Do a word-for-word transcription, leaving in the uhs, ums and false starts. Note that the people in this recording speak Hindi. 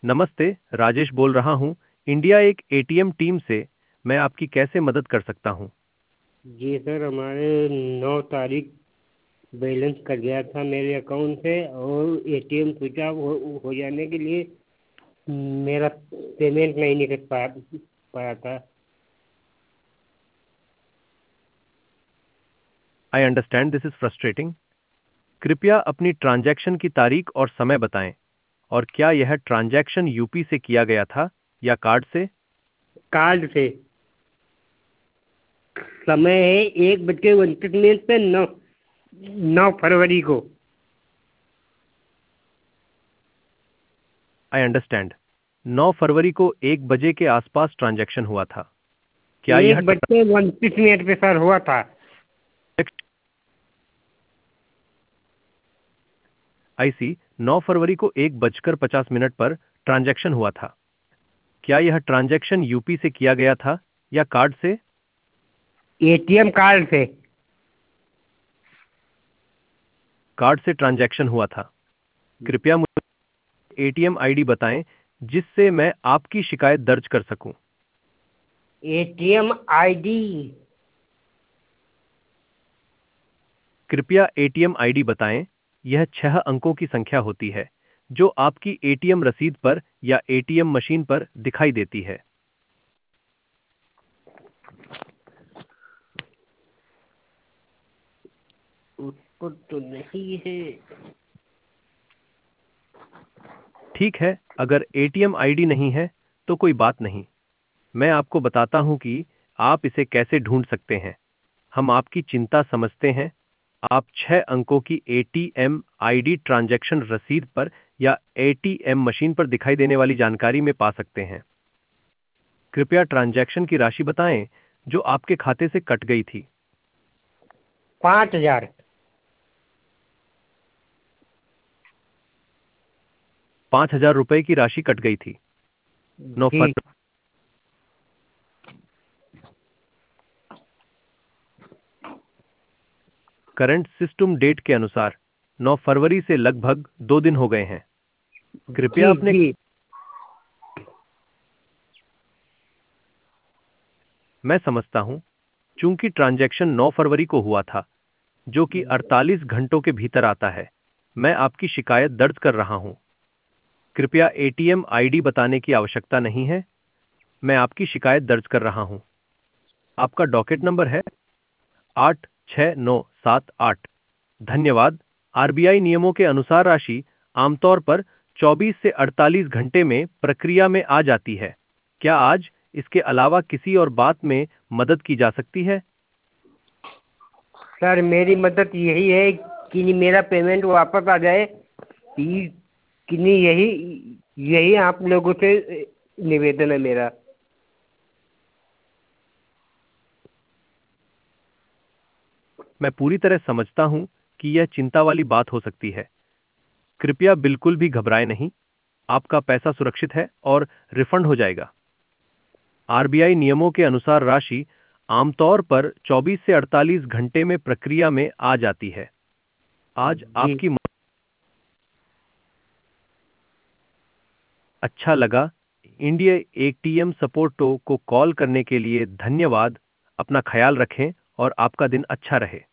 नमस्ते, राजेश बोल रहा हूँ, इंडिया एक एटीएम टीम से। मैं आपकी कैसे मदद कर सकता हूँ? जी सर, हमारे नौ तारीख बैलेंस कट गया था मेरे अकाउंट से और एटीएम स्विच ऑफ हो, हो जाने के लिए मेरा पेमेंट नहीं निकल पाया पाया था। I understand this is frustrating. कृपया अपनी ट्रांजैक्शन की तारीख और समय बताएं। और क्या यह ट्रांजैक्शन यूपी से किया गया था या कार्ड से? कार्ड से। समय है एक बज के उनतीस मिनट पे नौ नौ फरवरी को। I understand. नौ फरवरी को एक बजे के आसपास ट्रांजैक्शन हुआ था। क्या यह एक बज के उनतीस मिनट पे सर हुआ था। आईसी नौ फरवरी को एक बजकर पचास मिनट पर ट्रांजैक्शन हुआ था। क्या यह ट्रांजैक्शन यूपी से किया गया था या कार्ड से? एटीएम कार्ड से। कार्ड से ट्रांजैक्शन हुआ था। कृपया मुझे एटीएम आईडी बताएं जिससे मैं आपकी शिकायत दर्ज कर सकूं। ATM ID. कृपया एटीएम आईडी बताएं। यह छह अंकों की संख्या होती है जो आपकी एटीएम रसीद पर या एटीएम मशीन पर दिखाई देती है। उसको तो नहीं है। ठीक है, अगर एटीएम आईडी नहीं है तो कोई बात नहीं। मैं आपको बताता हूं कि आप इसे कैसे ढूंढ सकते हैं। हम आपकी चिंता समझते हैं। आप छह अंकों की एटीएम आईडी ट्रांजैक्शन रसीद पर या एटीएम मशीन पर दिखाई देने वाली जानकारी में पा सकते हैं। कृपया ट्रांजैक्शन की राशि बताएं जो आपके खाते से कट गई थी। पाँच हजार। पांच हजार रुपए की राशि कट गई थी। नौ जी। फरवरी करंट सिस्टम डेट के अनुसार नौ फरवरी से लगभग दो दिन हो गए हैं। कृपया जी अपने जी। मैं समझता हूं, चूंकि ट्रांजैक्शन नौ फरवरी को हुआ था, जो कि अड़तालीस घंटों के भीतर आता है, मैं आपकी शिकायत दर्ज कर रहा हूं। कृपया एटीएम आईडी बताने की आवश्यकता नहीं है। मैं आपकी शिकायत दर्ज कर रहा हूं। आपका डॉकेट नंबर है आठ छः नौ सात आठ। धन्यवाद। आरबीआई नियमों के अनुसार राशि आमतौर पर चौबीस से अड़तालीस घंटे में प्रक्रिया में आ जाती है। क्या आज इसके अलावा किसी और बात में मदद की जा सकती है? सर, मेरी मदद यही है कि मेरा पेमेंट वापस आ जाए। कि कि नहीं, यही यही आप लोगों से निवेदन है मेरा। मैं पूरी तरह समझता हूं कि यह चिंता वाली बात हो सकती है। कृपया बिल्कुल भी घबराएं नहीं। आपका पैसा सुरक्षित है और रिफंड हो जाएगा। आरबीआई नियमों के अनुसार राशि आमतौर पर चौबीस से अड़तालीस घंटे में प्रक्रिया में आ जाती है। आज जी। आपकी मदद अच्छा लगा। इंडिया एटीएम सपोर्ट को कॉल करने के लिए धन्यवाद। अपना ख्याल रखें और आपका दिन अच्छा रहे।